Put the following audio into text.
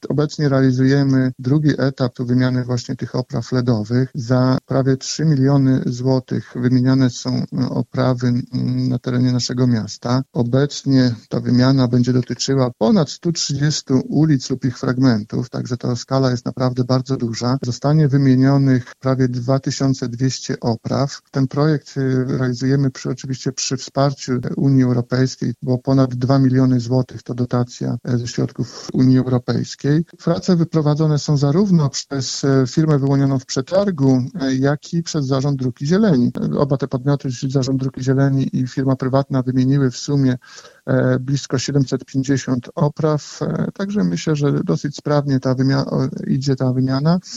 Obecnie realizujemy drugi etap wymiany właśnie tych opraw LEDowych. Za prawie 3 miliony złotych wymieniane są oprawy na terenie naszego miasta. Obecnie ta wymiana będzie dotyczyła ponad 130 ulic lub ich fragmentów, także ta skala jest naprawdę bardzo duża. Zostanie wymienionych prawie 2200 opraw. Ten projekt realizujemy oczywiście przy wsparciu Unii Europejskiej, bo ponad 2 miliony złotych to dotacja ze środków Unii Europejskiej. Prace wyprowadzone są zarówno przez firmę wyłonioną w przetargu, jak i przez Zarząd Dróg i Zieleni. Oba te podmioty, czyli Zarząd Dróg i Zieleni i firma prywatna, wymieniły w sumie blisko 750 opraw, także myślę, że dosyć sprawnie idzie ta wymiana.